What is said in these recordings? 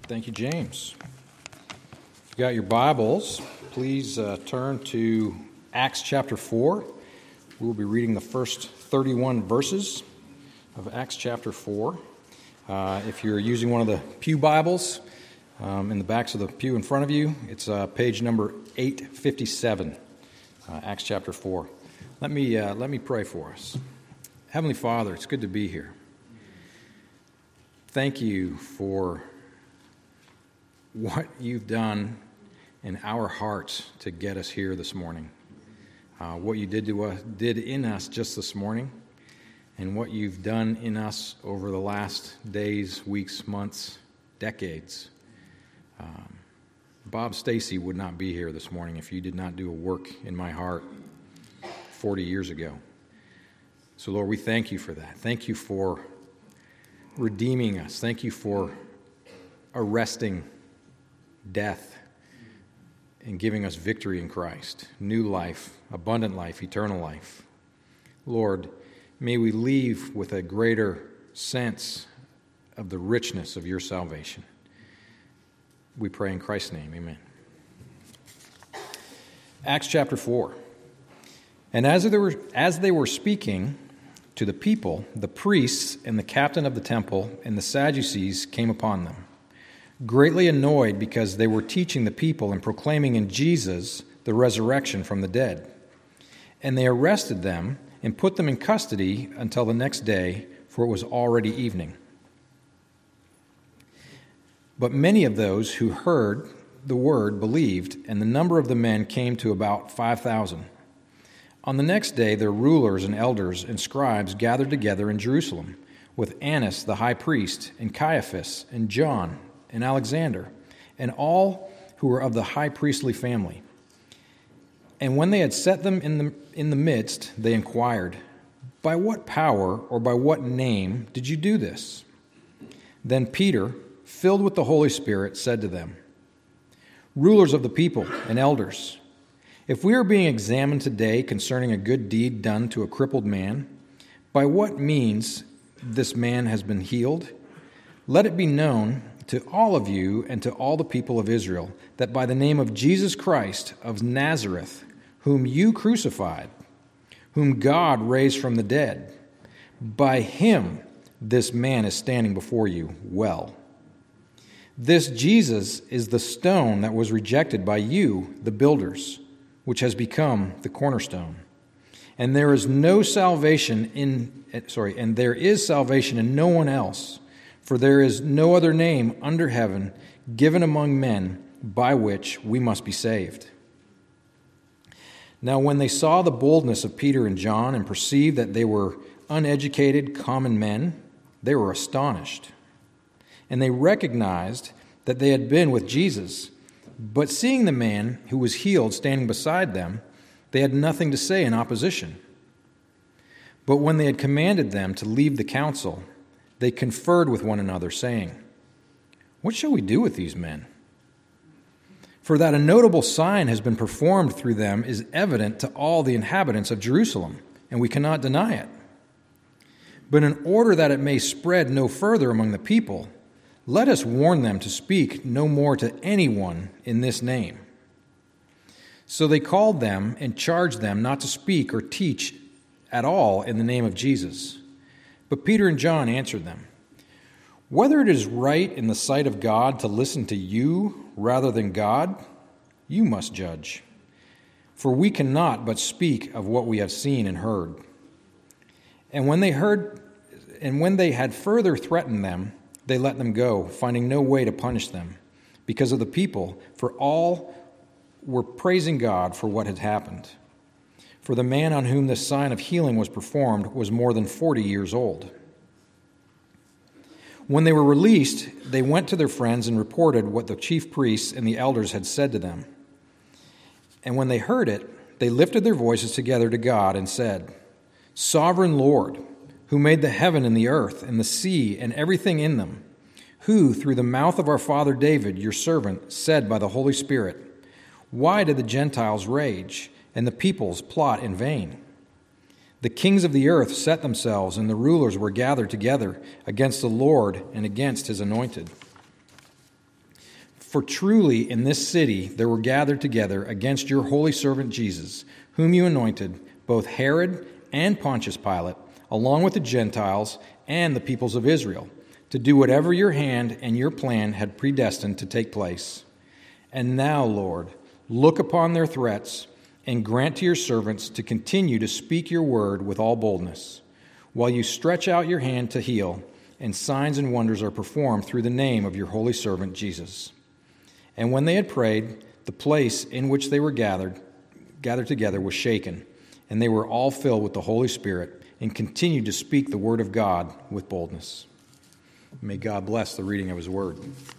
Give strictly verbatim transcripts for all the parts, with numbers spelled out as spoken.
Thank you, James. If you've got your Bibles, please uh, turn to Acts chapter four. We'll be reading the first thirty-one verses of Acts chapter four. Uh, if you're using one of the pew Bibles, um, in the backs of the pew in front of you, it's uh, page number eight fifty-seven, uh, Acts chapter four. Let me, uh, let me pray for us. Heavenly Father, it's good to be here. Thank you for what you've done in our hearts to get us here this morning. Uh, what you did to us, did in us just this morning, and what you've done in us over the last days, weeks, months, decades. Um, Bob Stacy would not be here this morning if you did not do a work in my heart forty years ago. So, Lord, we thank you for that. Thank you for redeeming us. Thank you for arresting death and giving us victory in Christ, new life, abundant life, eternal life. Lord, may we leave with a greater sense of the richness of your salvation. We pray in Christ's name, amen. Acts chapter four. And as they were, as they were speaking to the people, the priests and the captain of the temple and the Sadducees came upon them, greatly annoyed because they were teaching the people and proclaiming in Jesus the resurrection from the dead. And they arrested them and put them in custody until the next day, for it was already evening. But many of those who heard the word believed, and the number of the men came to about five thousand. On the next day, their rulers and elders and scribes gathered together in Jerusalem with Annas the high priest, and Caiaphas, and John, and Alexander, and all who were of the high priestly family. And when they had set them in the in the midst, they inquired, "By what power or by what name did you do this?" Then Peter, filled with the Holy Spirit, said to them, "Rulers of the people and elders, if we are being examined today concerning a good deed done to a crippled man, by what means this man has been healed, let it be known to all of you and to all the people of Israel that by the name of Jesus Christ of Nazareth, whom you crucified, whom God raised from the dead, by him this man is standing before you well. This Jesus is the stone that was rejected by you, the builders, which has become the cornerstone. And there is no salvation in sorry, and there is salvation in no one else. For there is no other name under heaven given among men by which we must be saved." Now when they saw the boldness of Peter and John and perceived that they were uneducated, common men, they were astonished. And they recognized that they had been with Jesus. But seeing the man who was healed standing beside them, they had nothing to say in opposition. But when they had commanded them to leave the council, they conferred with one another, saying, "What shall we do with these men? For that a notable sign has been performed through them is evident to all the inhabitants of Jerusalem, and we cannot deny it. But in order that it may spread no further among the people, let us warn them to speak no more to anyone in this name." So they called them and charged them not to speak or teach at all in the name of Jesus. But Peter and John answered them, "Whether it is right in the sight of God to listen to you rather than God, you must judge. For we cannot but speak of what we have seen and heard." And when they heard, and when they had further threatened them, they let them go, finding no way to punish them because of the people, for all were praising God for what had happened. For the man on whom this sign of healing was performed was more than forty years old. When they were released, they went to their friends and reported what the chief priests and the elders had said to them. And when they heard it, they lifted their voices together to God and said, "Sovereign Lord, who made the heaven and the earth and the sea and everything in them, who, through the mouth of our father David, your servant, said by the Holy Spirit, 'Why did the Gentiles rage and the peoples plot in vain? The kings of the earth set themselves, and the rulers were gathered together against the Lord and against his anointed.' For truly in this city there were gathered together against your holy servant Jesus, whom you anointed, both Herod and Pontius Pilate, along with the Gentiles and the peoples of Israel, to do whatever your hand and your plan had predestined to take place. And now, Lord, look upon their threats and grant to your servants to continue to speak your word with all boldness, while you stretch out your hand to heal, and signs and wonders are performed through the name of your holy servant Jesus. And when they had prayed, the place in which they were gathered, gathered together was shaken, and they were all filled with the Holy Spirit, and continued to speak the word of God with boldness. May God bless the reading of his word.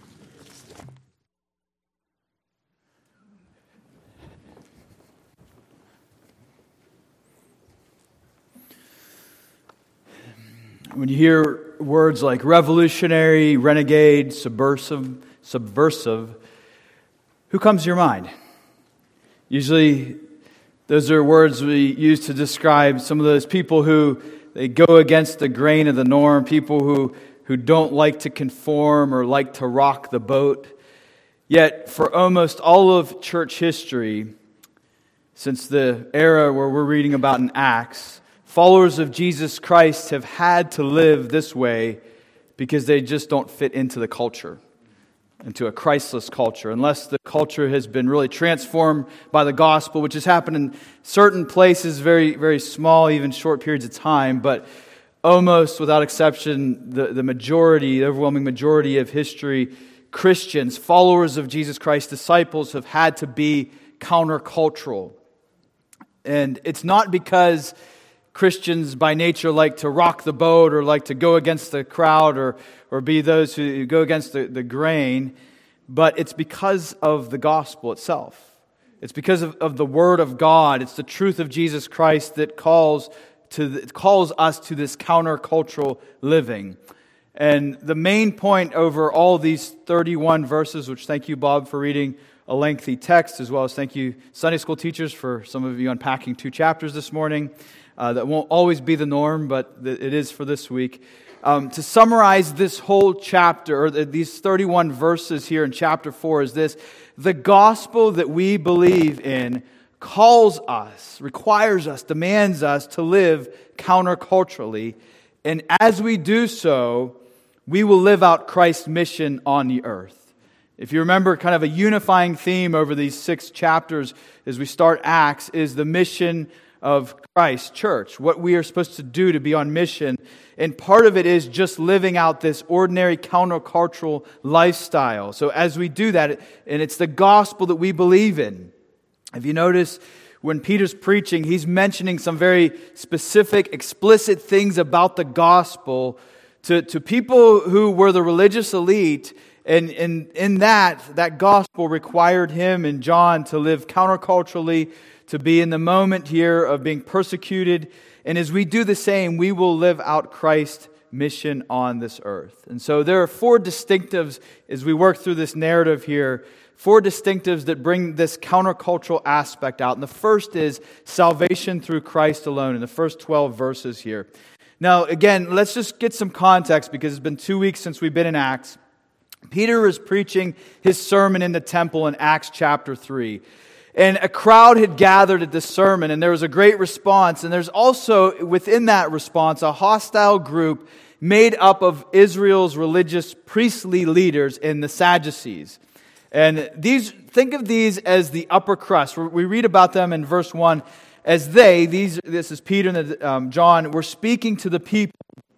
When you hear words like revolutionary, renegade, subversive, subversive, who comes to your mind? Usually, those are words we use to describe some of those people who they go against the grain of the norm, people who, who don't like to conform or like to rock the boat. Yet, for almost all of church history, since the era where we're reading about in Acts, followers of Jesus Christ have had to live this way because they just don't fit into the culture, into a Christless culture, unless the culture has been really transformed by the gospel, which has happened in certain places, very, very small, even short periods of time, but almost without exception, the, the majority, the overwhelming majority of history, Christians, followers of Jesus Christ, disciples, have had to be countercultural. And it's not because Christians by nature like to rock the boat or like to go against the crowd or, or be those who go against the, the grain, but it's because of the gospel itself. It's because of, of the Word of God. It's the truth of Jesus Christ that calls to the, calls us to this countercultural living. And the main point over all these thirty-one verses, which thank you, Bob, for reading a lengthy text, as well as thank you, Sunday school teachers, for some of you unpacking two chapters this morning. Uh, that won't always be the norm, but it is for this week. Um, to summarize this whole chapter, or the, these thirty-one verses here in chapter four, is this: the gospel that we believe in calls us, requires us, demands us to live counterculturally, and as we do so, we will live out Christ's mission on the earth. If you remember, kind of a unifying theme over these six chapters as we start Acts is the mission of Christ Church, what we are supposed to do to be on mission. And part of it is just living out this ordinary countercultural lifestyle. So as we do that, and it's the gospel that we believe in. If you notice, when Peter's preaching, he's mentioning some very specific, explicit things about the gospel to, to people who were the religious elite. And in, in that, that gospel required him and John to live counterculturally, to be in the moment here of being persecuted. And as we do the same, we will live out Christ's mission on this earth. And so there are four distinctives as we work through this narrative here, four distinctives that bring this countercultural aspect out. And the first is salvation through Christ alone in the first twelve verses here. Now, again, let's just get some context because it's been two weeks since we've been in Acts. Peter is preaching his sermon in the temple in Acts chapter three. And a crowd had gathered at this sermon, and there was a great response. And there's also, within that response, a hostile group made up of Israel's religious priestly leaders and the Sadducees. And these, think of these as the upper crust. We read about them in verse one. As they, these, this is Peter and um, John, were speaking to the people.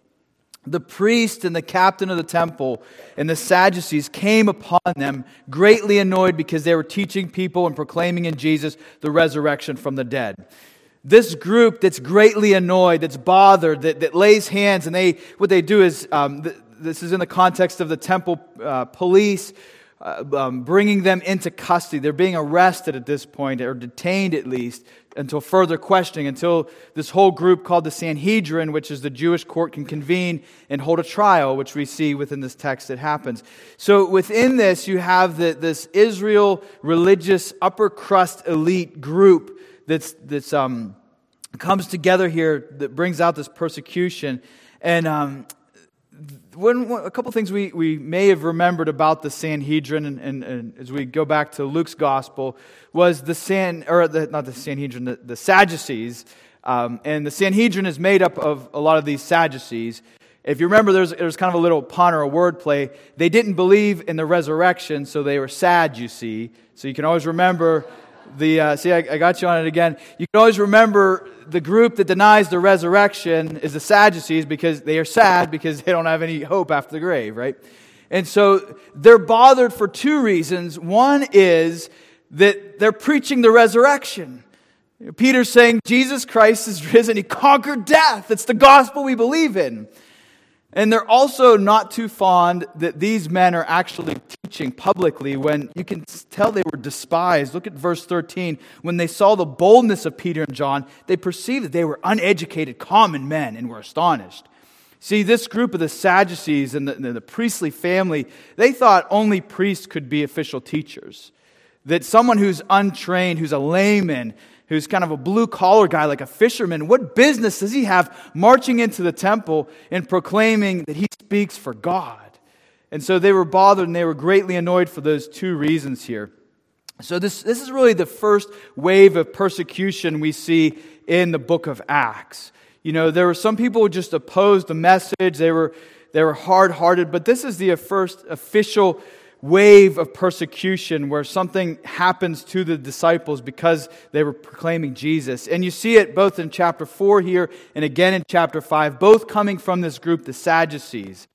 The priest and the captain of the temple and the Sadducees came upon them, greatly annoyed because they were teaching people and proclaiming in Jesus the resurrection from the dead. This group that's greatly annoyed, that's bothered, that, that lays hands, and they what they do is, um, th- this is in the context of the temple uh, police, uh, um, bringing them into custody. They're being arrested at this point, or detained at least, until further questioning, until this whole group called the Sanhedrin, which is the Jewish court, can convene and hold a trial, which we see within this text that happens. So within this, you have the, this Israel religious upper crust elite group that's that's um comes together here that brings out this persecution. And um, when, a couple things we, we may have remembered about the Sanhedrin, and, and, and as we go back to Luke's gospel, was the San or the, not the Sanhedrin, the, the Sadducees, um, and the Sanhedrin is made up of a lot of these Sadducees. If you remember, there's there's kind of a little pun or a word play. They didn't believe in the resurrection, so they were sad. You see, so you can always remember the. Uh, see, I, I got you on it again. You can always remember the group that denies the resurrection is the Sadducees because they are sad because they don't have any hope after the grave, right? And so they're bothered for two reasons. One is that they're preaching the resurrection. Peter's saying Jesus Christ is risen. He conquered death. It's the gospel we believe in. And they're also not too fond that these men are actually teaching publicly when you can tell they were despised. Look at verse thirteen. When they saw the boldness of Peter and John, they perceived that they were uneducated common men and were astonished. See, this group of the Sadducees and the, the, the priestly family, they thought only priests could be official teachers. That someone who's untrained, who's a layman, who's kind of a blue-collar guy like a fisherman, what business does he have marching into the temple and proclaiming that he speaks for God? And so they were bothered and they were greatly annoyed for those two reasons here. So this, this is really the first wave of persecution we see in the book of Acts. You know, there were some people who just opposed the message. They were, they were hard-hearted, but this is the first official wave of persecution where something happens to the disciples because they were proclaiming Jesus. And you see it both in chapter four here and again in chapter five, both coming from this group, the Sadducees.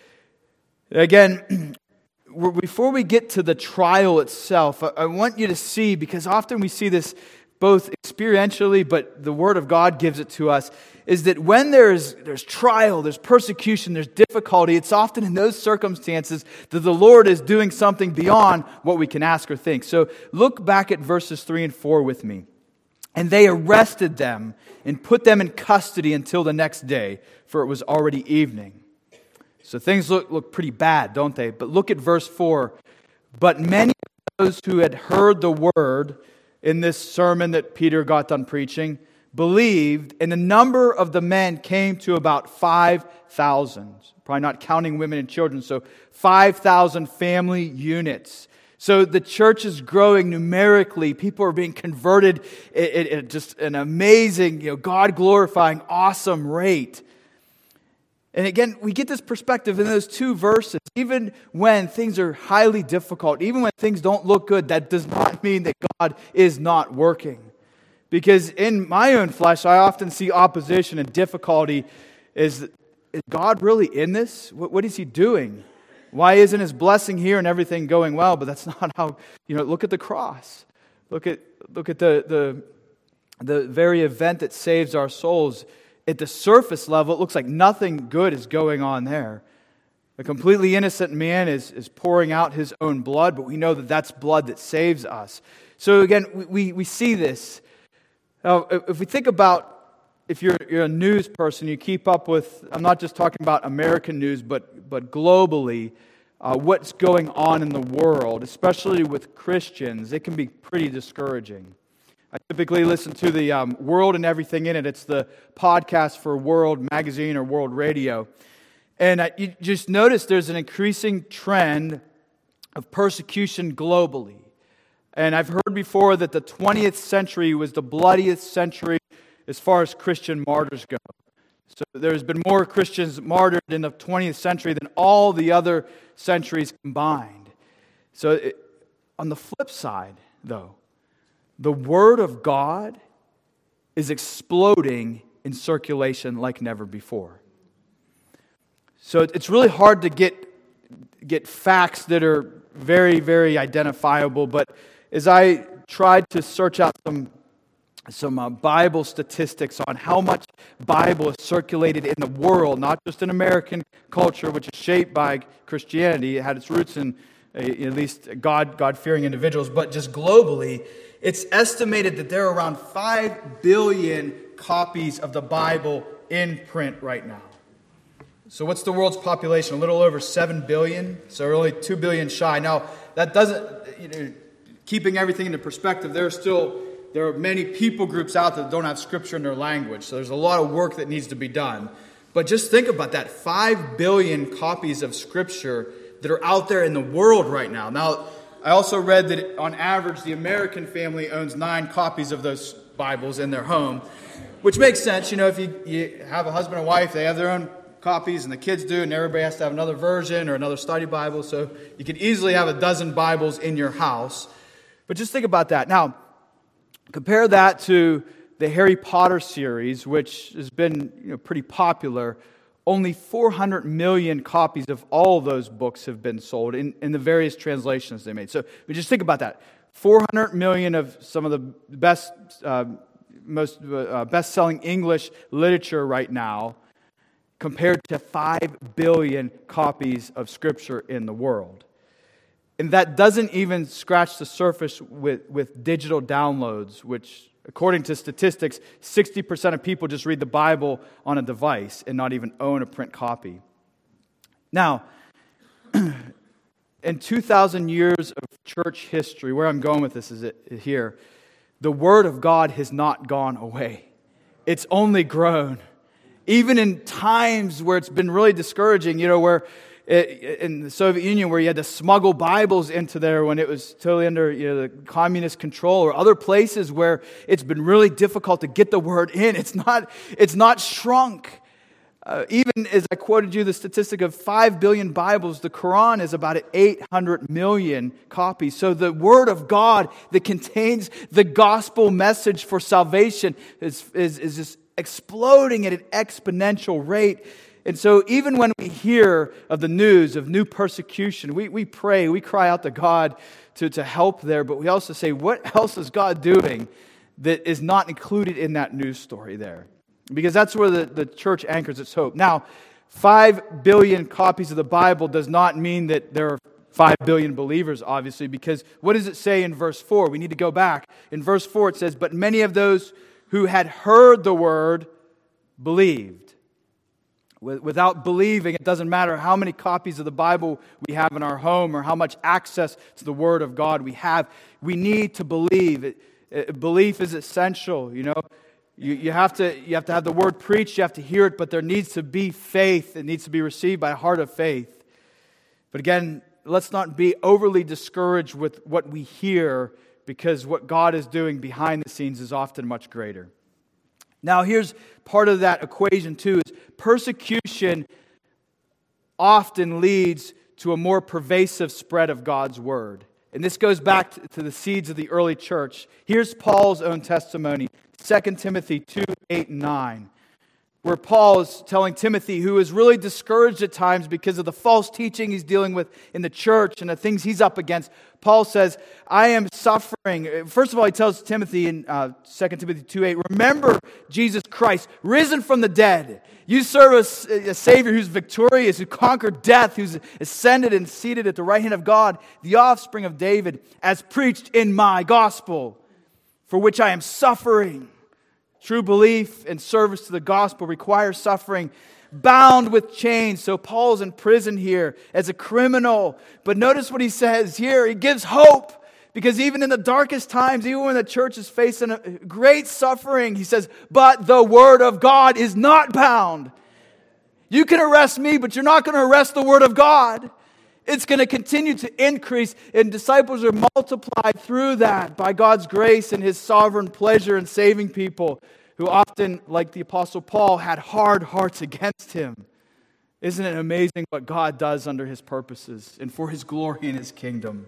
Again, before we get to the trial itself, I want you to see, because often we see this both experientially, but the Word of God gives it to us, is that when there's there's trial, there's persecution, there's difficulty, it's often in those circumstances that the Lord is doing something beyond what we can ask or think. So look back at verses three and four with me. And they arrested them and put them in custody until the next day, for it was already evening. So things look, look pretty bad, don't they? But look at verse four. But many of those who had heard the word in this sermon that Peter got done preaching believed, and the number of the men came to about five thousand. Probably not counting women and children, so five thousand family units. So the church is growing numerically. People are being converted at, at just an amazing, you know, God-glorifying, awesome rate. And again, we get this perspective in those two verses. Even when things are highly difficult, even when things don't look good, that does not mean that God is not working. Because in my own flesh, I often see opposition and difficulty. Is, is God really in this? What, what is He doing? Why isn't His blessing here and everything going well? But that's not how, you know, look at the cross. Look at look at the the, the very event that saves our souls. At the surface level, it looks like nothing good is going on there. A completely innocent man is, is pouring out his own blood, but we know that that's blood that saves us. So again, we, we, we see this. Now, if we think about, if you're, you're a news person, you keep up with, I'm not just talking about American news, but, but globally, uh, what's going on in the world, especially with Christians, it can be pretty discouraging. I typically listen to the um, World and Everything in It. It's the podcast for World Magazine or World Radio. And uh, you just notice there's an increasing trend of persecution globally. And I've heard before that the twentieth century was the bloodiest century as far as Christian martyrs go. So there's been more Christians martyred in the twentieth century than all the other centuries combined. So it, on the flip side, though, the Word of God is exploding in circulation like never before. So it's really hard to get get facts that are very, very identifiable. But as I tried to search out some some uh, Bible statistics on how much Bible is circulated in the world, not just in American culture, which is shaped by Christianity, it had its roots in uh, at least God God-fearing individuals, but just globally, it's estimated that there are around five billion copies of the Bible in print right now. So what's the world's population? A little over seven billion, so we're only two billion shy. Now, that doesn't, you know, keeping everything into perspective, there are still, there are many people groups out there that don't have Scripture in their language, so there's a lot of work that needs to be done. But just think about that, five billion copies of Scripture that are out there in the world right now. Now, I also read that on average, the American family owns nine copies of those Bibles in their home, which makes sense. You know, if you, you have a husband and wife, they have their own copies, and the kids do, and everybody has to have another version or another study Bible. So you could easily have a dozen Bibles in your house. But just think about that. Now, compare that to the Harry Potter series, which has been, you know, pretty popular. Only four hundred million copies of all those books have been sold in, in the various translations they made. So we just think about that. four hundred million of some of the best, uh, most uh, best-selling English literature right now, compared to five billion copies of Scripture in the world. And that doesn't even scratch the surface with, with digital downloads, which, according to statistics, sixty percent of people just read the Bible on a device and not even own a print copy. Now, in two thousand years of church history, where I'm going with this is it, here, the Word of God has not gone away. It's only grown. Even in times where it's been really discouraging, you know, where in the Soviet Union, where you had to smuggle Bibles into there when it was totally under, you know, the communist control, or other places where it's been really difficult to get the Word in, it's not, it's not shrunk. Uh, even as I quoted you the statistic of five billion Bibles, the Quran is about eight hundred million copies. So the Word of God that contains the gospel message for salvation is, is, is just exploding at an exponential rate. And so even when we hear of the news of new persecution, we, we pray, we cry out to God to, to help there, but we also say, what else is God doing that is not included in that news story there? Because that's where the, the church anchors its hope. Now, five billion copies of the Bible does not mean that there are five billion believers, obviously, because what does it say in verse four? We need to go back. In verse four it says, but many of those who had heard the word believed. Without believing, it doesn't matter how many copies of the Bible we have in our home or how much access to the Word of God we have. We need to believe. It, it, belief is essential, you know. You, you, have to, you have to have the Word preached, you have to hear it, but there needs to be faith. It needs to be received by a heart of faith. But again, let's not be overly discouraged with what we hear, because what God is doing behind the scenes is often much greater. Now, here's part of that equation too, is persecution often leads to a more pervasive spread of God's Word. And this goes back to the seeds of the early church. Here's Paul's own testimony, Second Timothy two, eight, and nine, where Paul is telling Timothy, who is really discouraged at times because of the false teaching he's dealing with in the church and the things he's up against. Paul says, I am suffering. First of all, he tells Timothy in uh, Second Timothy two, eight, remember Jesus Christ, risen from the dead. You serve a, a Savior who's victorious, who conquered death, who's ascended and seated at the right hand of God, the offspring of David, as preached in my gospel, for which I am suffering. True belief and service to the gospel requires suffering, bound with chains. So Paul's in prison here as a criminal. But notice what he says here. He gives hope, because even in the darkest times, even when the church is facing a great suffering, he says, but the Word of God is not bound. You can arrest me, but you're not going to arrest the Word of God. It's going to continue to increase, and disciples are multiplied through that by God's grace and His sovereign pleasure in saving people who often, like the Apostle Paul, had hard hearts against him. Isn't it amazing what God does under His purposes and for His glory and His kingdom?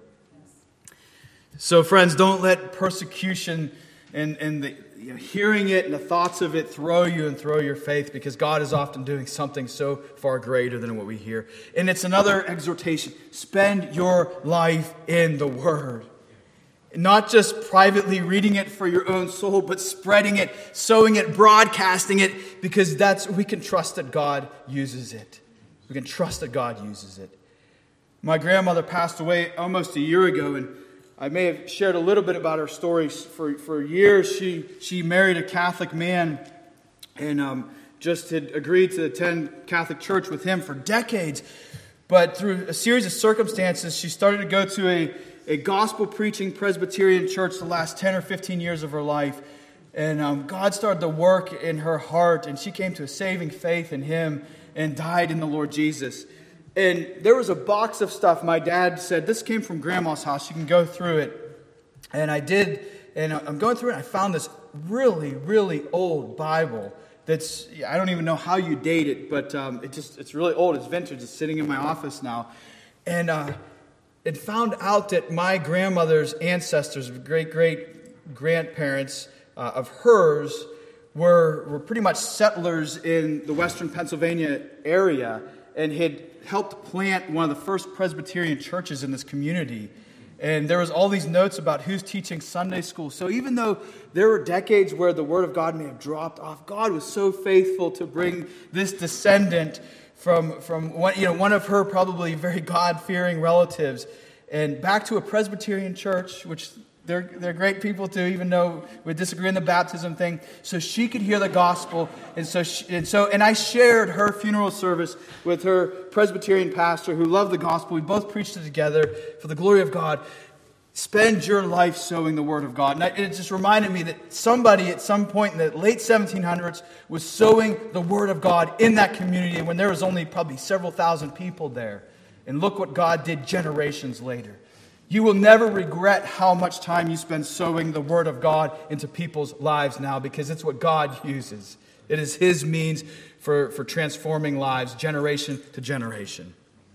So friends, don't let persecution and, and the you know, hearing it and the thoughts of it throw you and throw your faith, because God is often doing something so far greater than what we hear. And it's another exhortation. Spend your life in the Word. Not just privately reading it for your own soul, but spreading it, sowing it, broadcasting it, because that's, we can trust that God uses it. We can trust that God uses it. My grandmother passed away almost a year ago, and I may have shared a little bit about her story. For, for years, she, she married a Catholic man and um, just had agreed to attend Catholic church with him for decades. But through a series of circumstances, she started to go to a, a gospel-preaching Presbyterian church the last ten or fifteen years of her life. And um, God started to work in her heart, and she came to a saving faith in Him and died in the Lord Jesus. And there was a box of stuff. My dad said, this came from Grandma's house. You can go through it. And I did, and I'm going through it, and I found this really, really old Bible that's, I don't even know how you date it, but um, it just it's really old. It's vintage. It's sitting in my office now. And uh, it found out that my grandmother's ancestors, great-great-grandparents uh, of hers, were, were pretty much settlers in the western Pennsylvania area and had helped plant one of the first Presbyterian churches in this community. And there was all these notes about who's teaching Sunday school. So even though there were decades where the Word of God may have dropped off, God was so faithful to bring this descendant from, from one, you know, one of her probably very God-fearing relatives and back to a Presbyterian church, which they're, they're great people too, even though we disagree on the baptism thing, so she could hear the gospel. And so, she, and so, and I shared her funeral service with her Presbyterian pastor who loved the gospel. We both preached it together for the glory of God. Spend your life sowing the Word of God. And it just reminded me that somebody at some point in the late seventeen hundreds was sowing the Word of God in that community when there was only probably several thousand people there. And look what God did generations later. You will never regret how much time you spend sowing the Word of God into people's lives now, because it's what God uses. It is His means for, for transforming lives generation to generation.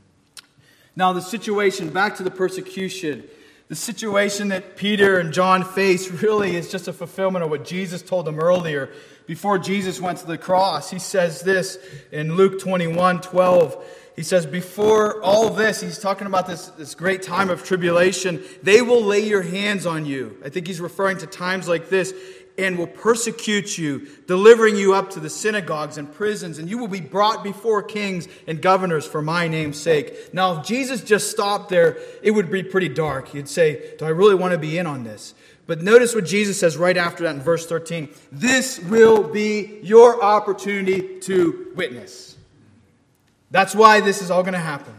Now the situation, back to the persecution. The situation that Peter and John face really is just a fulfillment of what Jesus told them earlier. Before Jesus went to the cross, He says this in Luke twenty-one twelve. He says, before all this, He's talking about this, this great time of tribulation, they will lay your hands on you. I think He's referring to times like this, and will persecute you, delivering you up to the synagogues and prisons, and you will be brought before kings and governors for my name's sake. Now, if Jesus just stopped there, it would be pretty dark. He'd say, do I really want to be in on this? But notice what Jesus says right after that in verse thirteen. This will be your opportunity to witness. That's why this is all going to happen.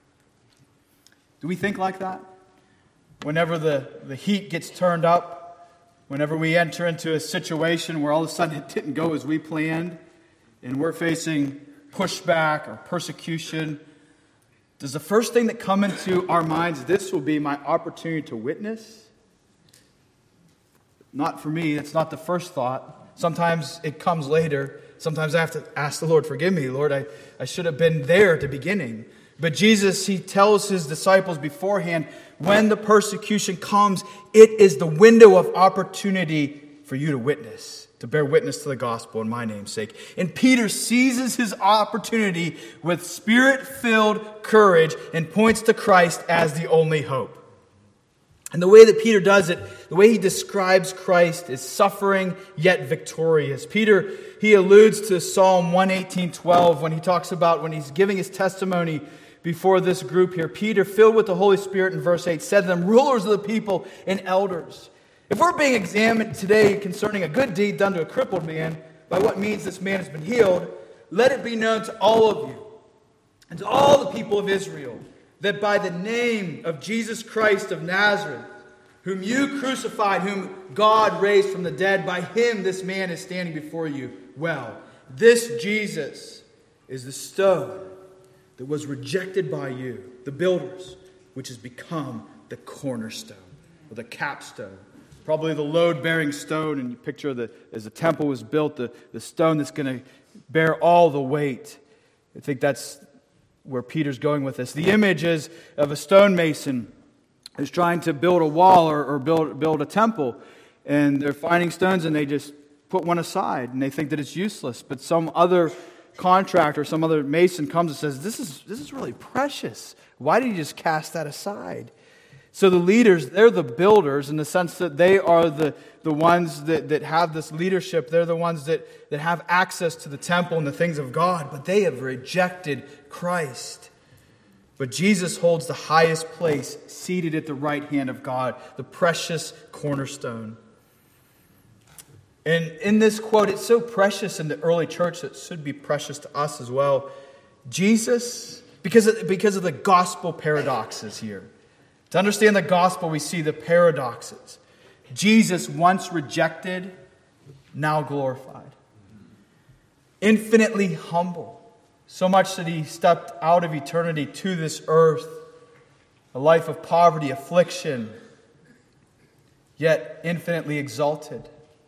Do we think like that? Whenever the, the heat gets turned up, whenever we enter into a situation where all of a sudden it didn't go as we planned, and we're facing pushback or persecution, does the first thing that come into our minds, this will be my opportunity to witness? Not for me. It's not the first thought. Sometimes it comes later. Sometimes I have to ask the Lord, forgive me, Lord, I, I should have been there at the beginning. But Jesus, He tells His disciples beforehand, when the persecution comes, it is the window of opportunity for you to witness, to bear witness to the gospel in my name's sake. And Peter seizes his opportunity with Spirit-filled courage and points to Christ as the only hope. And the way that Peter does it, the way he describes Christ is suffering yet victorious. Peter, he alludes to Psalm one eighteen twelve when he talks about, when he's giving his testimony before this group here. Peter, filled with the Holy Spirit in verse eight, said to them, rulers of the people and elders. If we're being examined today concerning a good deed done to a crippled man, by what means this man has been healed, let it be known to all of you and to all the people of Israel, that by the name of Jesus Christ of Nazareth, whom you crucified, whom God raised from the dead, by Him this man is standing before you well. This Jesus is the stone that was rejected by you, the builders, which has become the cornerstone, or the capstone. Probably the load-bearing stone, and you picture the, as the temple was built, the, the stone that's going to bear all the weight. I think that's where Peter's going with this. The image is of a stonemason who's trying to build a wall or, or build, build a temple, and they're finding stones and they just put one aside and they think that it's useless. But some other contractor, some other mason comes and says, this is, this is really precious. Why did you just cast that aside? So the leaders, they're the builders in the sense that they are the, the ones that, that have this leadership. They're the ones that, that have access to the temple and the things of God, but they have rejected Christ. But Jesus holds the highest place, seated at the right hand of God, the precious cornerstone. And in this quote, it's so precious in the early church that it should be precious to us as well. Jesus, because of, because of the gospel paradoxes here. To understand the gospel, we see the paradoxes. Jesus, once rejected, now glorified. Infinitely humble, so much that he stepped out of eternity to this earth, a life of poverty, affliction, yet infinitely exalted.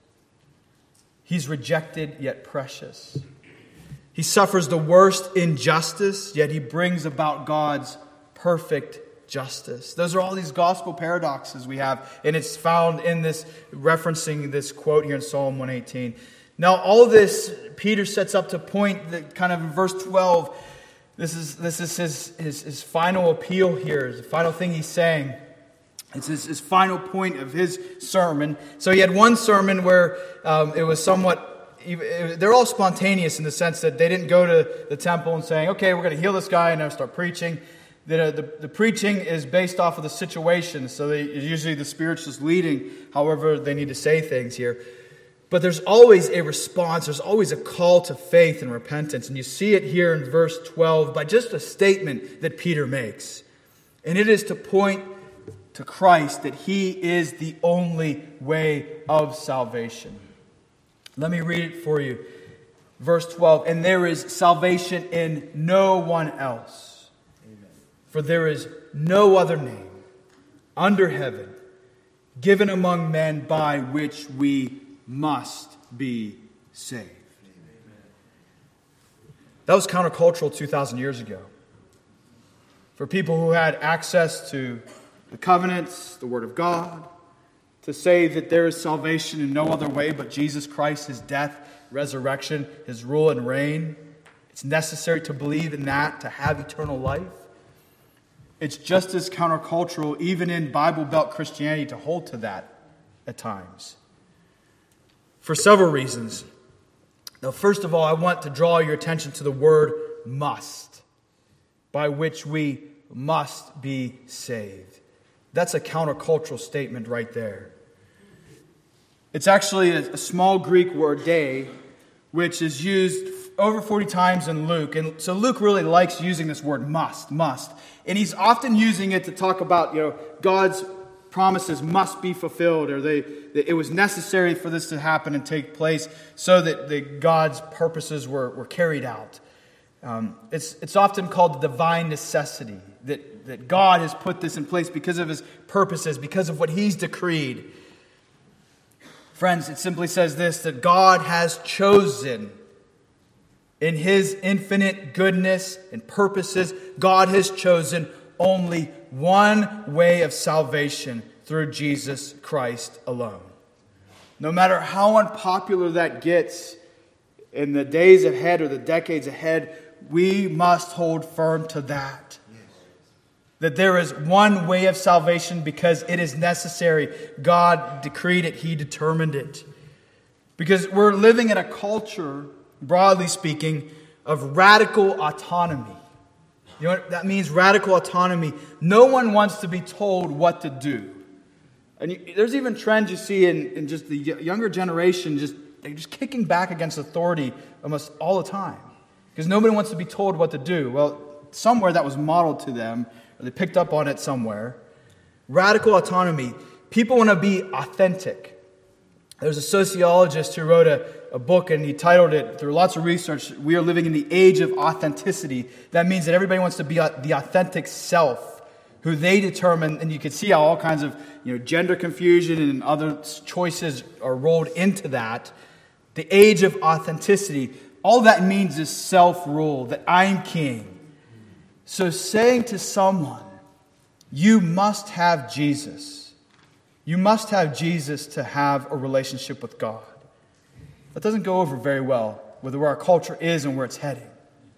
He's rejected, yet precious. He suffers the worst injustice, yet he brings about God's perfect justice. Those are all these gospel paradoxes we have, and it's found in this, referencing this quote here in Psalm one eighteen. Now, all this, Peter sets up to point that kind of in verse twelve, this is this is his, his, his final appeal here, the final thing he's saying. It's his, his final point of his sermon. So he had one sermon where um, it was somewhat, they're all spontaneous in the sense that they didn't go to the temple and saying, okay, we're going to heal this guy and now start preaching. The, the, the preaching is based off of the situation, so they, usually the Spirit's just leading however they need to say things here. But there's always a response, there's always a call to faith and repentance. And you see it here in verse twelve by just a statement that Peter makes. And it is to point to Christ, that He is the only way of salvation. Let me read it for you. Verse twelve, and there is salvation in no one else. Amen. For there is no other name under heaven given among men by which we must be saved. Amen. That was countercultural two thousand years ago. For people who had access to the covenants, the Word of God, to say that there is salvation in no other way but Jesus Christ, His death, resurrection, His rule and reign. It's necessary to believe in that to have eternal life. It's just as countercultural, even in Bible Belt Christianity, to hold to that at times. For several reasons. Now, first of all, I want to draw your attention to the word must, by which we must be saved. That's a countercultural statement right there. It's actually a, a small Greek word, "dei," which is used over forty times in Luke. And so Luke really likes using this word must, must. And he's often using it to talk about, you know, God's promises must be fulfilled, or they, it was necessary for this to happen and take place so that the God's purposes were, were carried out. Um, it's, it's often called the divine necessity, that, that God has put this in place because of His purposes, because of what He's decreed. Friends, it simply says this, that God has chosen in His infinite goodness and purposes, God has chosen only one way of salvation through Jesus Christ alone. No matter how unpopular that gets in the days ahead or the decades ahead, we must hold firm to that. Yes. That there is one way of salvation because it is necessary. God decreed it. He determined it. Because we're living in a culture, broadly speaking, of radical autonomy. You know what that means? Radical autonomy. No one wants to be told what to do. And you, there's even trends you see in, in just the younger generation, just they're just kicking back against authority almost all the time. Because nobody wants to be told what to do. Well, somewhere that was modeled to them, or they picked up on it somewhere. Radical autonomy. People want to be authentic. There's a sociologist who wrote a, a book, and he titled it, through lots of research, "We are living in the age of authenticity." That means that everybody wants to be the authentic self, who they determine, and you can see how all kinds of, you know, gender confusion and other choices are rolled into that. The age of authenticity. All that means is self-rule, that I'm king. So saying to someone, you must have Jesus. You must have Jesus to have a relationship with God. That doesn't go over very well with where our culture is and where it's heading.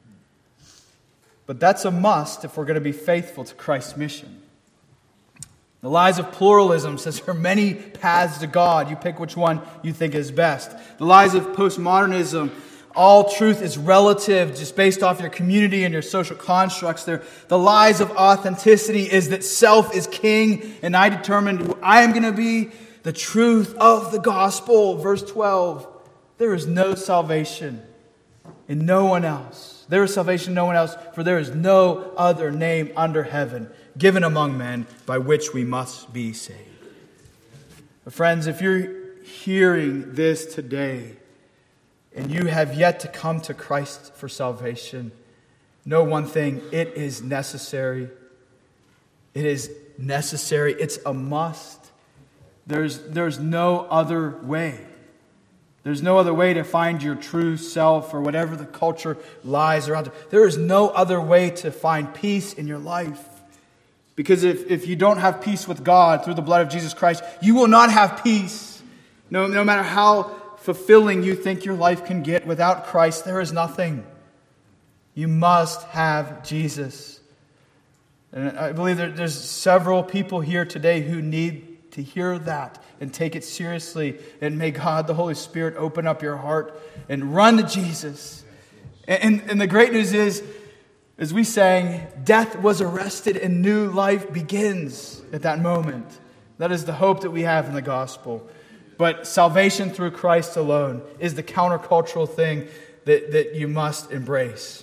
But that's a must if we're going to be faithful to Christ's mission. The lies of pluralism says there are many paths to God. You pick which one you think is best. The lies of postmodernism, all truth is relative just based off your community and your social constructs there. The lies of authenticity is that self is king and I determine who I am going to be. The truth of the gospel, verse twelve, there is no salvation in no one else. There is salvation in no one else, for there is no other name under heaven given among men by which we must be saved. But friends, if you're hearing this today and you have yet to come to Christ for salvation, know one thing: it is necessary. It is necessary. It's a must. There's, there's no other way. There's no other way to find your true self or whatever the culture lies around. There is no other way to find peace in your life. Because if, if you don't have peace with God through the blood of Jesus Christ, you will not have peace. No, no matter how fulfilling you think your life can get, without Christ, there is nothing. You must have Jesus. And I believe that there's several people here today who need to hear that and take it seriously. And may God, the Holy Spirit, open up your heart and run to Jesus. And, and, and the great news is, as we sang, death was arrested and new life begins at that moment. That is the hope that we have in the gospel. But salvation through Christ alone is the countercultural thing that, that you must embrace.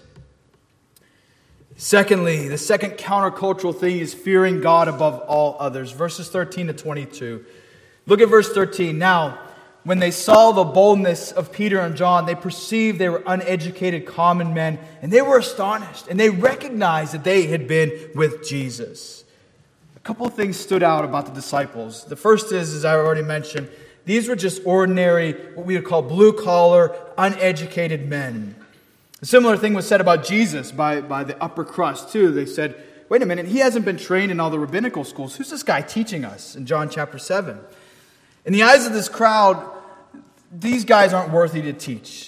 Secondly, the second countercultural thing is fearing God above all others. Verses thirteen to twenty-two. Look at verse thirteen. Now, when they saw the boldness of Peter and John, they perceived they were uneducated common men, and they were astonished, and they recognized that they had been with Jesus. A couple of things stood out about the disciples. The first is, as I already mentioned, these were just ordinary, what we would call blue-collar, uneducated men. A similar thing was said about Jesus by, by the upper crust, too. They said, wait a minute, he hasn't been trained in all the rabbinical schools. Who's this guy teaching us in John chapter seven? In the eyes of this crowd, these guys aren't worthy to teach.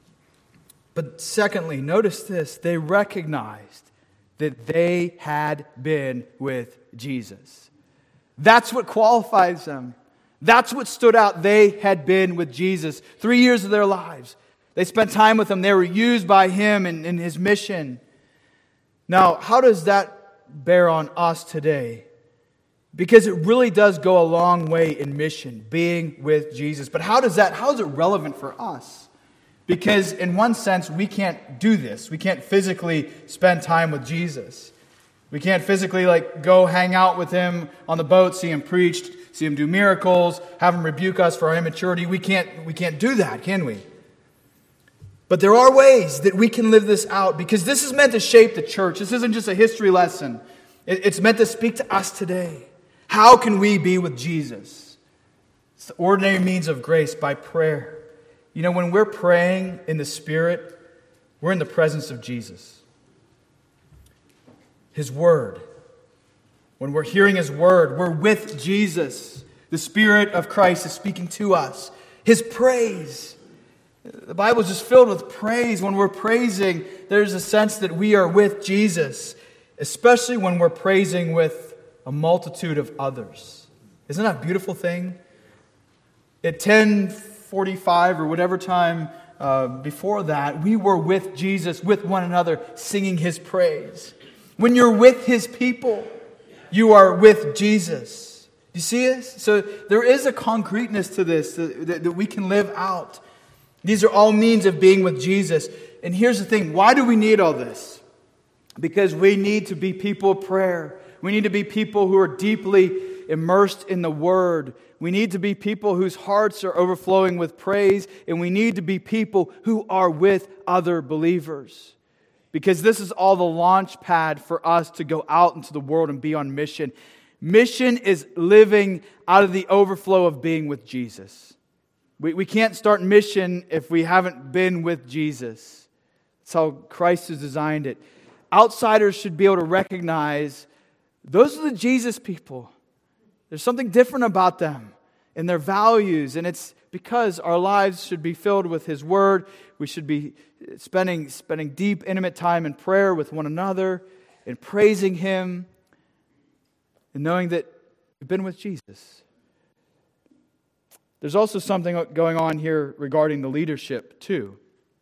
But secondly, notice this. They recognized that they had been with Jesus. That's what qualifies them. That's what stood out. They had been with Jesus three years of their lives. They spent time with Him. They were used by Him in, in His mission. Now, how does that bear on us today? Because it really does go a long way in mission, being with Jesus. But how does that, how is it relevant for us? Because in one sense, we can't do this. We can't physically spend time with Jesus. We can't physically like go hang out with Him on the boat, see Him preach, see Him do miracles, have Him rebuke us for our immaturity. We can't, we can't do that, can we? But there are ways that we can live this out, because this is meant to shape the church. This isn't just a history lesson. It's meant to speak to us today. How can we be with Jesus? It's the ordinary means of grace by prayer. You know, when we're praying in the Spirit, we're in the presence of Jesus. His Word. When we're hearing His Word, we're with Jesus. The Spirit of Christ is speaking to us. His praise. The Bible is just filled with praise. When we're praising, there's a sense that we are with Jesus, especially when we're praising with a multitude of others. Isn't that a beautiful thing? At ten forty-five or whatever time uh, before that, we were with Jesus, with one another, singing His praise. When you're with His people, you are with Jesus. Do you see this? So there is a concreteness to this that, that, that we can live out. These are all means of being with Jesus. And here's the thing. Why do we need all this? Because we need to be people of prayer. We need to be people who are deeply immersed in the Word. We need to be people whose hearts are overflowing with praise. And we need to be people who are with other believers. Because this is all the launch pad for us to go out into the world and be on mission. Mission is living out of the overflow of being with Jesus. We, we can't start mission if we haven't been with Jesus. That's how Christ has designed it. Outsiders should be able to recognize those are the Jesus people. There's something different about them and their values. And it's because our lives should be filled with His Word. We should be spending, spending deep, intimate time in prayer with one another and praising Him and knowing that we've been with Jesus. There's also something going on here regarding the leadership, too.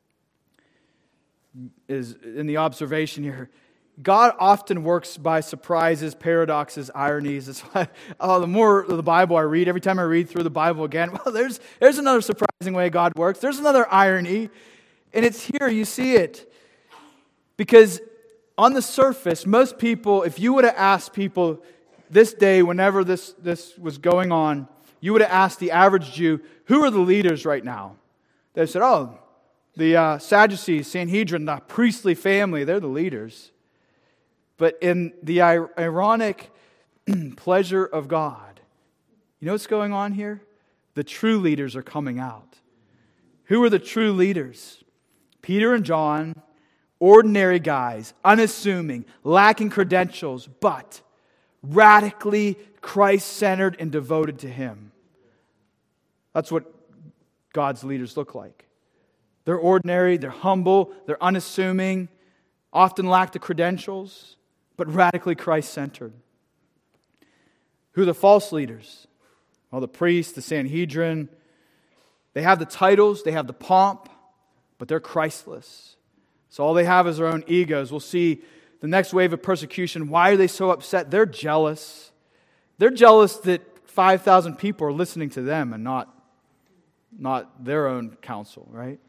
Is in the observation here. God often works by surprises, paradoxes, ironies. That's why oh, the more of the Bible I read, every time I read through the Bible again, well, there's, there's another surprising way God works. There's another irony. And it's here, you see it. Because on the surface, most people, if you would have asked people this day, whenever this, this was going on, you would have asked the average Jew, who are the leaders right now? They said, oh, the uh, Sadducees, Sanhedrin, the priestly family, they're the leaders. But in the ironic pleasure of God, you know what's going on here? The true leaders are coming out. Who are the true leaders? Peter and John, ordinary guys, unassuming, lacking credentials, but radically Christ-centered and devoted to Him. That's what God's leaders look like. They're ordinary, they're humble, they're unassuming, often lack the credentials, but radically Christ-centered. Who are the false leaders? Well, the priests, the Sanhedrin. They have the titles, they have the pomp, but they're Christless. So all they have is their own egos. We'll see the next wave of persecution. Why are they so upset? They're jealous. They're jealous that five thousand people are listening to them and not, not their own counsel, right?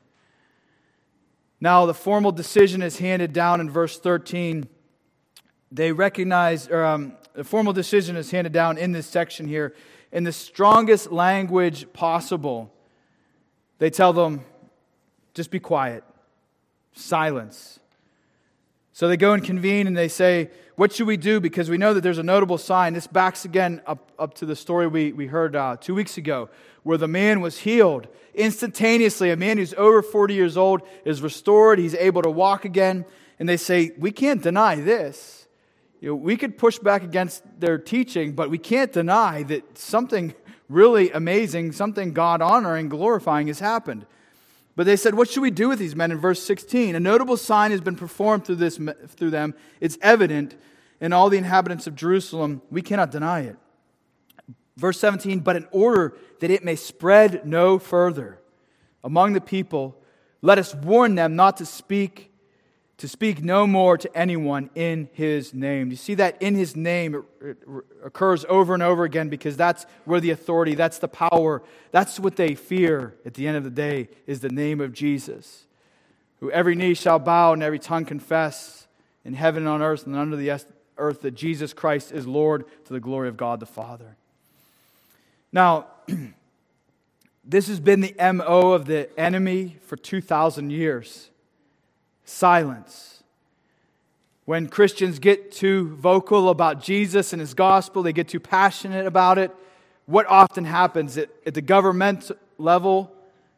Now, the formal decision is handed down in verse thirteen. They recognize, or um, the formal decision is handed down in this section here in the strongest language possible. They tell them, just be quiet. Silence. So they go and convene and they say, what should we do? Because we know that there's a notable sign. This backs again up, up to the story we, we heard uh, two weeks ago, where the man was healed instantaneously. A man who's over forty years old is restored. He's able to walk again. And they say, we can't deny this. You know, we could push back against their teaching, but we can't deny that something really amazing, something God-honoring, glorifying has happened. But they said, what should we do with these men? In verse sixteen, a notable sign has been performed through this through them. It's evident in all the inhabitants of Jerusalem. We cannot deny it. Verse seventeen, but in order that it may spread no further among the people, let us warn them not to speak to speak no more to anyone in His name. You see that in His name it, it occurs over and over again because that's where the authority, that's the power, that's what they fear at the end of the day is the name of Jesus. Who every knee shall bow and every tongue confess in heaven and on earth and under the earth that Jesus Christ is Lord to the glory of God the Father. Now, this has been the M O of the enemy for two thousand years. Silence. When Christians get too vocal about Jesus and His gospel, they get too passionate about it, what often happens at, at the government level?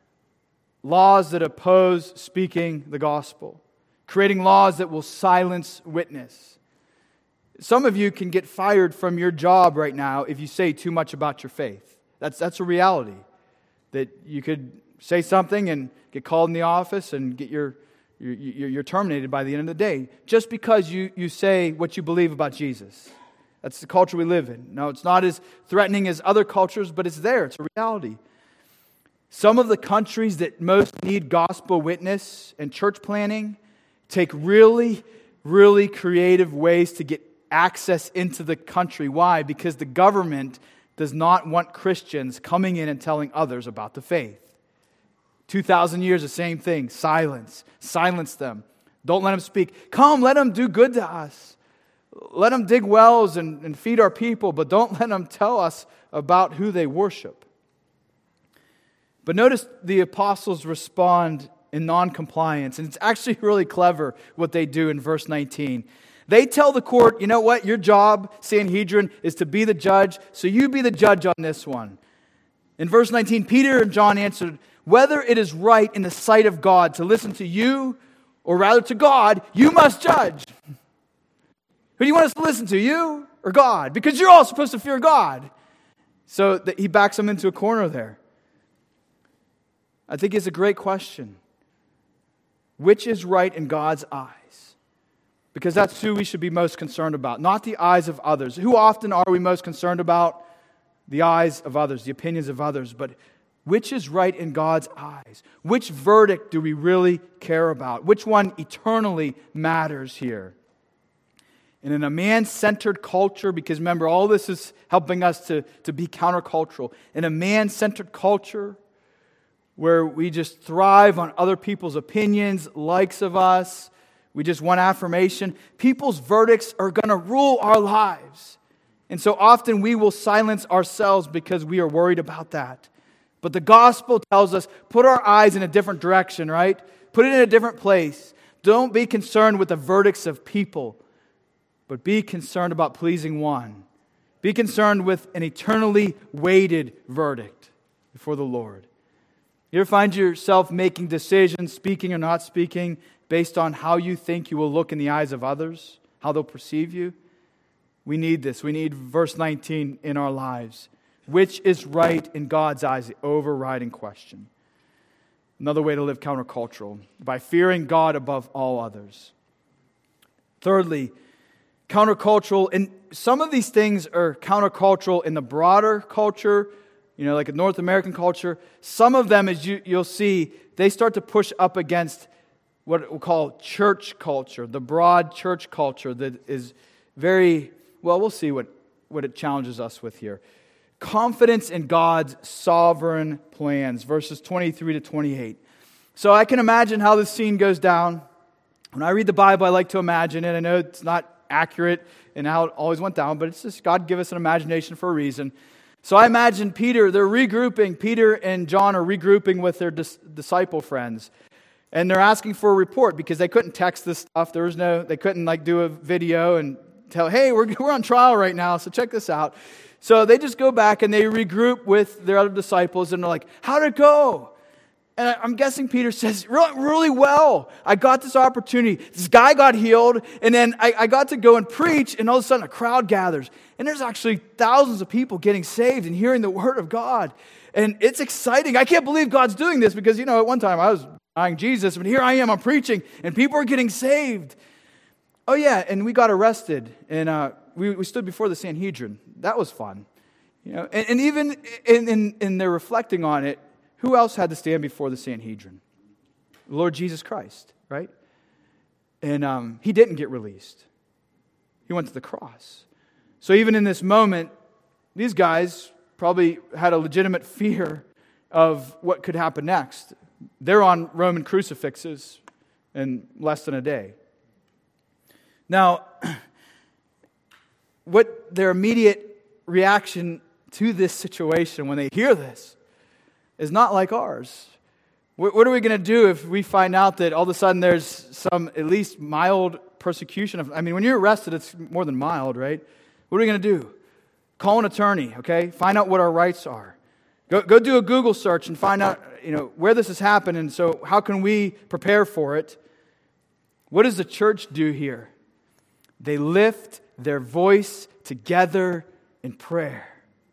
Laws that oppose speaking the gospel. Creating laws that will silence witness. Some of you can get fired from your job right now if you say too much about your faith. That's, that's a reality. That you could say something and get called in the office and get your You're, you're terminated by the end of the day just because you, you say what you believe about Jesus. That's the culture we live in. No, it's not as threatening as other cultures, but it's there. It's a reality. Some of the countries that most need gospel witness and church planning take really, really creative ways to get access into the country. Why? Because the government does not want Christians coming in and telling others about the faith. two thousand years, the same thing. Silence. Silence them. Don't let them speak. Come, let them do good to us. Let them dig wells and, and feed our people, but don't let them tell us about who they worship. But notice the apostles respond in non-compliance, and it's actually really clever what they do in verse nineteen. They tell the court, you know what, your job, Sanhedrin, is to be the judge, so you be the judge on this one. In verse nineteen, Peter and John answered, whether it is right in the sight of God to listen to you, or rather to God, you must judge. Who do you want us to listen to, you or God? Because you're all supposed to fear God. So that he backs them into a corner there. I think it's a great question. Which is right in God's eyes? Because that's who we should be most concerned about, not the eyes of others. Who often are we most concerned about? The eyes of others, the opinions of others, but which is right in God's eyes? Which verdict do we really care about? Which one eternally matters here? And in a man-centered culture, because remember, all this is helping us to, to be countercultural. In a man-centered culture where we just thrive on other people's opinions, likes of us, we just want affirmation, people's verdicts are going to rule our lives. And so often we will silence ourselves because we are worried about that. But the gospel tells us, put our eyes in a different direction, right? Put it in a different place. Don't be concerned with the verdicts of people, but be concerned about pleasing one. Be concerned with an eternally weighted verdict before the Lord. You ever find yourself making decisions, speaking or not speaking, based on how you think you will look in the eyes of others, how they'll perceive you? We need this. We need verse nineteen in our lives. Which is right in God's eyes, the overriding question. Another way to live countercultural, by fearing God above all others. Thirdly, countercultural, and some of these things are countercultural in the broader culture, you know, like a North American culture. Some of them, as you, you'll see, they start to push up against what we'll call church culture, the broad church culture that is very, well, we'll see what, what it challenges us with here. Confidence in God's sovereign plans, verses twenty-three to twenty-eight. So I can imagine how this scene goes down. When I read the Bible, I like to imagine it. I know it's not accurate in how it always went down, but it's just God give us an imagination for a reason. So I imagine Peter, they're regrouping. Peter and John are regrouping with their dis- disciple friends. And they're asking for a report because they couldn't text this stuff. There was no, they couldn't like do a video and tell, hey, we're, we're on trial right now, so check this out. So they just go back and they regroup with their other disciples and they're like, how'd it go? And I'm guessing Peter says, really, really well. I got this opportunity. This guy got healed, and then I, I got to go and preach, and all of a sudden a crowd gathers. And there's actually thousands of people getting saved and hearing the word of God. And it's exciting. I can't believe God's doing this because, you know, at one time I was denying Jesus, but here I am, I'm preaching, and people are getting saved. Oh yeah, and we got arrested, and uh, we, we stood before the Sanhedrin. That was fun. You know, and, and even in, in, in their reflecting on it, who else had to stand before the Sanhedrin? The Lord Jesus Christ, right? And um, he didn't get released. He went to the cross. So even in this moment, these guys probably had a legitimate fear of what could happen next. They're on Roman crucifixes in less than a day. Now, what their immediate reaction to this situation when they hear this is not like ours. What are we going to do if we find out that all of a sudden there's some at least mild persecution? Of, I mean, when you're arrested, it's more than mild, right? What are we going to do? Call an attorney, okay? Find out what our rights are. Go, go do a Google search and find out, you know, where this has happened, and so how can we prepare for it? What does the church do here? They lift their voice together in prayer.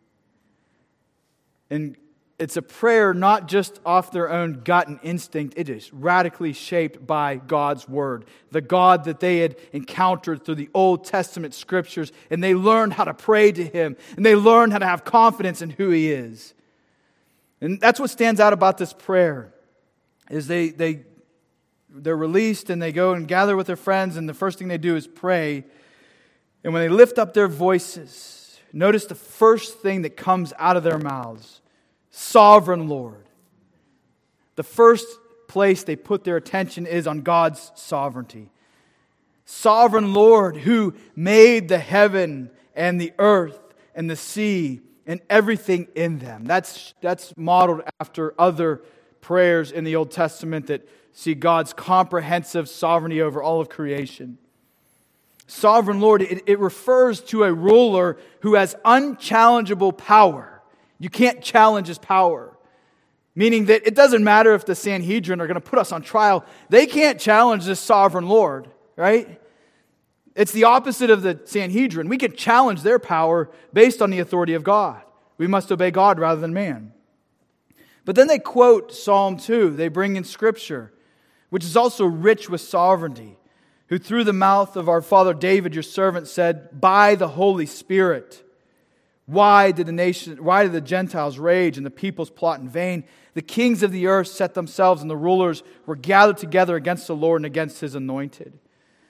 And it's a prayer not just off their own gut and instinct. It is radically shaped by God's Word. The God that they had encountered through the Old Testament Scriptures. And they learned how to pray to Him. And they learned how to have confidence in who He is. And that's what stands out about this prayer. Is they, they, they're released and they go and gather with their friends. And the first thing they do is pray. And when they lift up their voices, notice the first thing that comes out of their mouths. Sovereign Lord. The first place they put their attention is on God's sovereignty. Sovereign Lord who made the heaven and the earth and the sea and everything in them. That's, that's modeled after other prayers in the Old Testament that see God's comprehensive sovereignty over all of creation. Sovereign Lord, it, it refers to a ruler who has unchallengeable power. You can't challenge His power. Meaning that it doesn't matter if the Sanhedrin are going to put us on trial. They can't challenge this sovereign Lord, right? It's the opposite of the Sanhedrin. We can challenge their power based on the authority of God. We must obey God rather than man. But then they quote Psalm two. They bring in Scripture, which is also rich with sovereignty. Who through the mouth of our father David, your servant, said, by the Holy Spirit, Why did the nation, why did the Gentiles rage and the peoples plot in vain? The kings of the earth set themselves, and the rulers were gathered together against the Lord and against His anointed.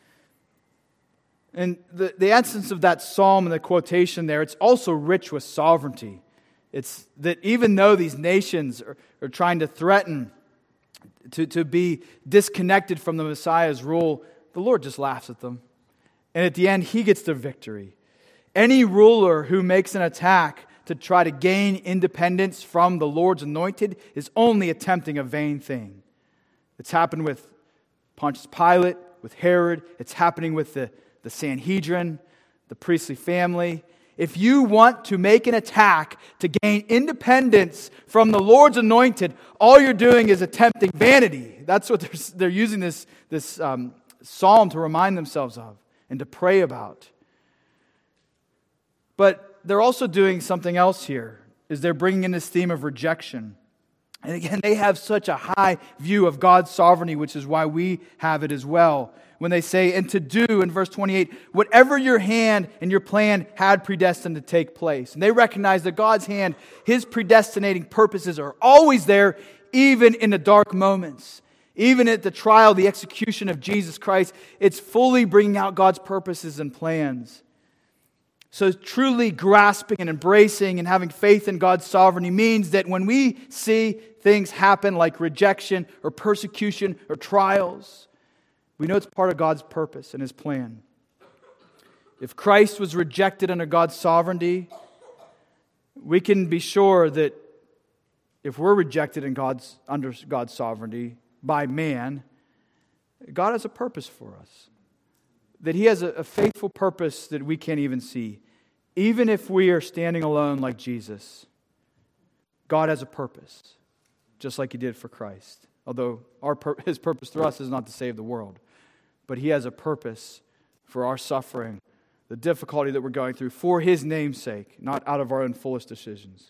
And the, the essence of that psalm and the quotation there, it's also rich with sovereignty. It's that even though these nations are, are trying to threaten to, to be disconnected from the Messiah's rule, the Lord just laughs at them. And at the end, He gets the victory. Any ruler who makes an attack to try to gain independence from the Lord's anointed is only attempting a vain thing. It's happened with Pontius Pilate, with Herod. It's happening with the, the Sanhedrin, the priestly family. If you want to make an attack to gain independence from the Lord's anointed, all you're doing is attempting vanity. That's what they're, they're using this, this um, psalm to remind themselves of and to pray about. But they're also doing something else here, is they're bringing in this theme of rejection. And again, they have such a high view of God's sovereignty, which is why we have it as well. When they say, and to do, in verse twenty-eight, whatever your hand and your plan had predestined to take place. And they recognize that God's hand, His predestinating purposes are always there, even in the dark moments. Even at the trial, the execution of Jesus Christ, it's fully bringing out God's purposes and plans. So truly grasping and embracing and having faith in God's sovereignty means that when we see things happen like rejection or persecution or trials, we know it's part of God's purpose and His plan. If Christ was rejected under God's sovereignty, we can be sure that if we're rejected in God's under God's sovereignty by man, God has a purpose for us. That He has a, a faithful purpose that we can't even see. Even if we are standing alone like Jesus, God has a purpose, just like He did for Christ. Although our pur- His purpose through us is not to save the world, but He has a purpose for our suffering, the difficulty that we're going through, for His name's sake, not out of our own foolish decisions.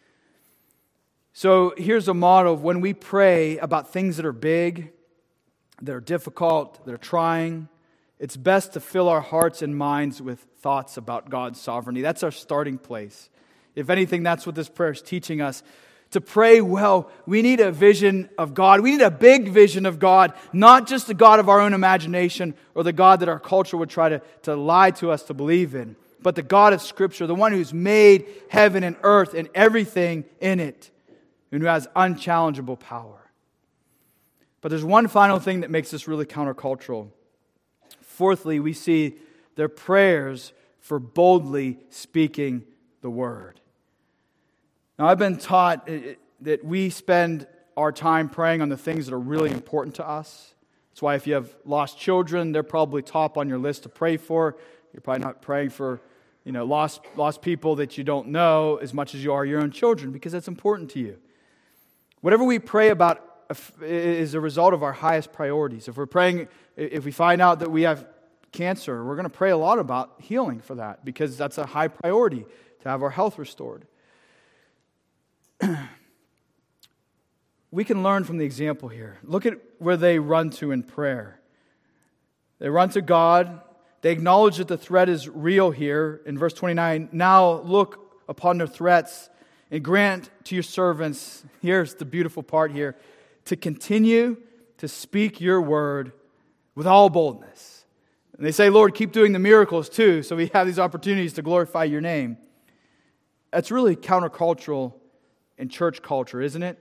So here's a model of when we pray about things that are big, that are difficult, that are trying, it's best to fill our hearts and minds with thoughts about God's sovereignty. That's our starting place. If anything, that's what this prayer is teaching us. To pray well, we need a vision of God. We need a big vision of God, not just the God of our own imagination or the God that our culture would try to, to lie to us to believe in, but the God of Scripture, the one who's made heaven and earth and everything in it, and who has unchallengeable power. But there's one final thing that makes this really countercultural. Fourthly, we see their prayers for boldly speaking the word. Now, I've been taught that we spend our time praying on the things that are really important to us. That's why if you have lost children, they're probably top on your list to pray for. You're probably not praying for, you know, lost lost people that you don't know as much as you are your own children, because that's important to you. Whatever we pray about is a result of our highest priorities. If we're praying, if we find out that we have cancer, we're going to pray a lot about healing for that, because that's a high priority to have our health restored. We can learn from the example here. Look at where they run to in prayer. They run to God. They acknowledge that the threat is real here. In verse twenty-nine, now look upon their threats and grant to your servants, here's the beautiful part here, to continue to speak your word with all boldness. And they say, Lord, keep doing the miracles too, so we have these opportunities to glorify your name. That's really countercultural in church culture, isn't it?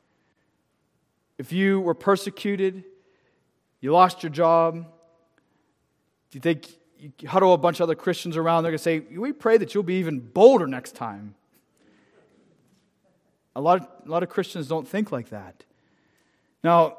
If you were persecuted, you lost your job, do you think you huddle a bunch of other Christians around, they're going to say, we pray that you'll be even bolder next time. A lot of, a lot of Christians don't think like that. Now,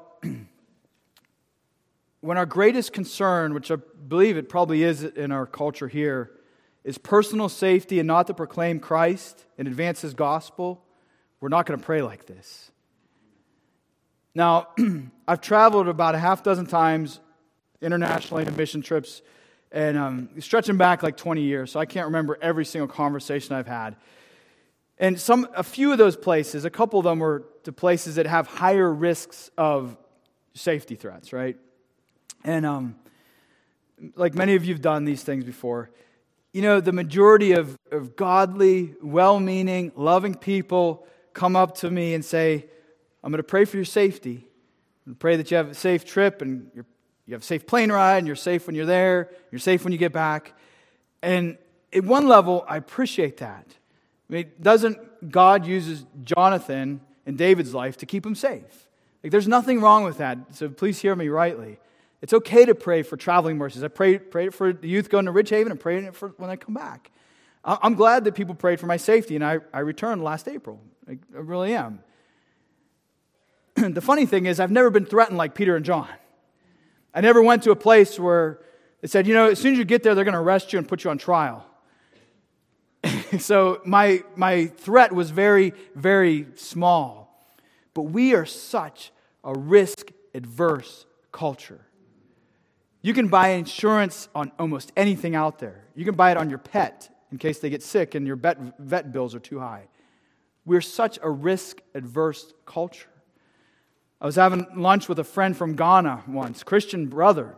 when our greatest concern, which I believe it probably is in our culture here, is personal safety and not to proclaim Christ and advance His gospel, we're not going to pray like this. Now, I've traveled about a half dozen times internationally to mission trips, and um, stretching back like twenty years, so I can't remember every single conversation I've had. And some, a few of those places, a couple of them were to places that have higher risks of safety threats, right? And um, like many of you have done these things before, you know, the majority of, of godly, well-meaning, loving people come up to me and say, I'm going to pray for your safety. I'm going to pray that you have a safe trip and you're, you have a safe plane ride and you're safe when you're there, you're safe when you get back. And at one level, I appreciate that. I mean, doesn't God uses Jonathan in David's life to keep him safe? Like, there's nothing wrong with that, so please hear me rightly. It's okay to pray for traveling mercies. I prayed, prayed it for the youth going to Ridgehaven and prayed it for when I come back. I'm glad that people prayed for my safety, and I, I returned last April. I, I really am. The funny thing is, I've never been threatened like Peter and John. I never went to a place where they said, you know, as soon as you get there, they're going to arrest you and put you on trial. So my my threat was very, very small. But we are such a risk-adverse culture. You can buy insurance on almost anything out there. You can buy it on your pet in case they get sick and your vet, vet bills are too high. We're such a risk-adverse culture. I was having lunch with a friend from Ghana once, Christian brother,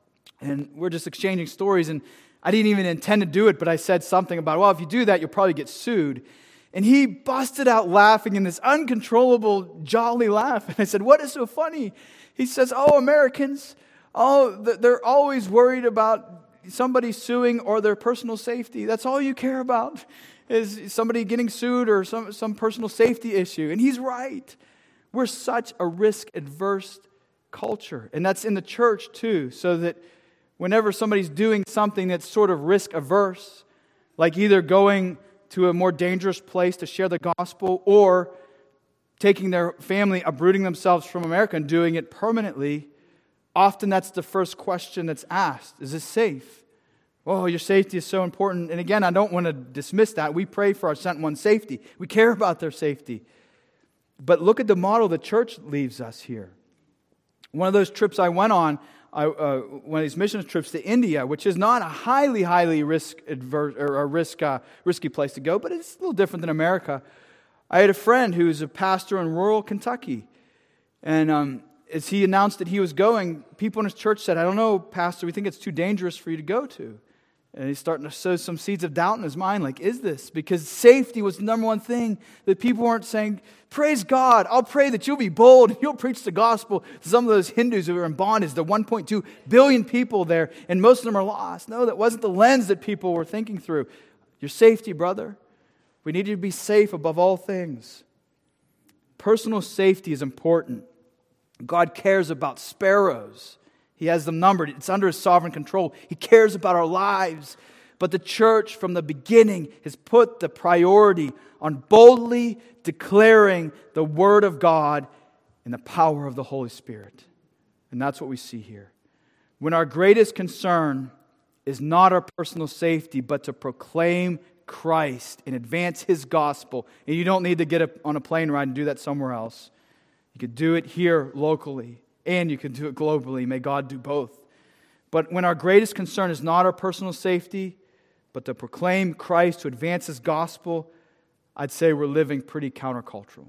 and we're just exchanging stories, and I didn't even intend to do it, but I said something about, well, if you do that, you'll probably get sued. And he busted out laughing in this uncontrollable, jolly laugh. And I said, what is so funny? He says, oh, Americans, oh, they're always worried about somebody suing or their personal safety. That's all you care about is somebody getting sued or some, some personal safety issue. And he's right. We're such a risk-adverse culture. And that's in the church too, so that whenever somebody's doing something that's sort of risk-averse, like either going to a more dangerous place to share the gospel or taking their family, uprooting themselves from America and doing it permanently, often that's the first question that's asked. Is this safe? Oh, your safety is so important. And again, I don't want to dismiss that. We pray for our sent one's safety. We care about their safety. But look at the model the church leaves us here. One of those trips I went on, I, uh, one of these missions trips to India, which is not a highly, highly risk adverse or a risk uh, risky place to go, but it's a little different than America. I had a friend who's a pastor in rural Kentucky, and um, as he announced that he was going, people in his church said, "I don't know, Pastor, we think it's too dangerous for you to go to." And he's starting to sow some seeds of doubt in his mind, like, is this? Because safety was the number one thing that people weren't saying, praise God, I'll pray that you'll be bold and you'll preach the gospel to some of those Hindus who are in bondage, the one point two billion people there, and most of them are lost. No, that wasn't the lens that people were thinking through. Your safety, brother. We need you to be safe above all things. Personal safety is important. God cares about sparrows. He has them numbered. It's under His sovereign control. He cares about our lives. But the church from the beginning has put the priority on boldly declaring the Word of God and the power of the Holy Spirit. And that's what we see here. When our greatest concern is not our personal safety, but to proclaim Christ and advance His gospel. And you don't need to get on a plane ride and do that somewhere else. You could do it here locally. And you can do it globally. May God do both. But when our greatest concern is not our personal safety, but to proclaim Christ, to advance His gospel, I'd say we're living pretty countercultural.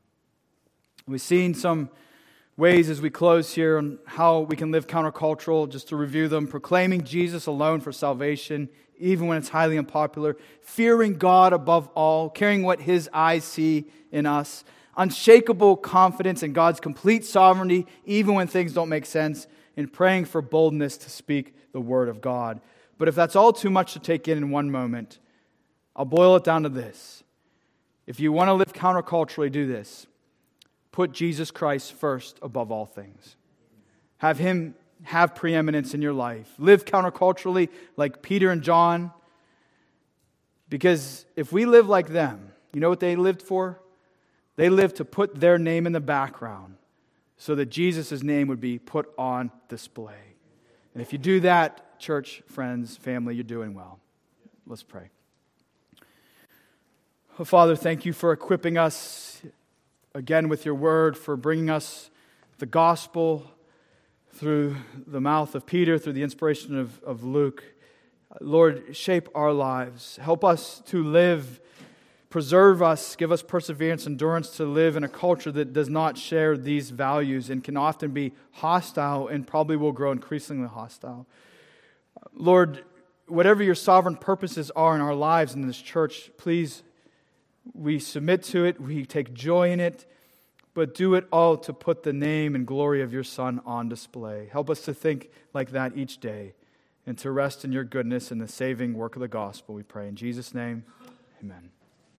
We've seen some ways as we close here on how we can live countercultural, just to review them. Proclaiming Jesus alone for salvation, even when it's highly unpopular. Fearing God above all, caring what His eyes see in us. Unshakable confidence in God's complete sovereignty, even when things don't make sense, and praying for boldness to speak the Word of God. But if that's all too much to take in in one moment, I'll boil it down to this. If you want to live counterculturally, do this. Put Jesus Christ first above all things. Have Him have preeminence in your life. Live counterculturally like Peter and John. Because if we live like them, you know what they lived for? They lived to put their name in the background so that Jesus' name would be put on display. And if you do that, church, friends, family, you're doing well. Let's pray. Oh, Father, thank you for equipping us again with your word, for bringing us the gospel through the mouth of Peter, through the inspiration of, of Luke. Lord, shape our lives. Help us to live. Preserve us, give us perseverance, endurance to live in a culture that does not share these values and can often be hostile and probably will grow increasingly hostile. Lord, whatever your sovereign purposes are in our lives in this church, please, we submit to it, we take joy in it, but do it all to put the name and glory of your Son on display. Help us to think like that each day and to rest in your goodness and the saving work of the gospel, we pray. In Jesus' name, amen.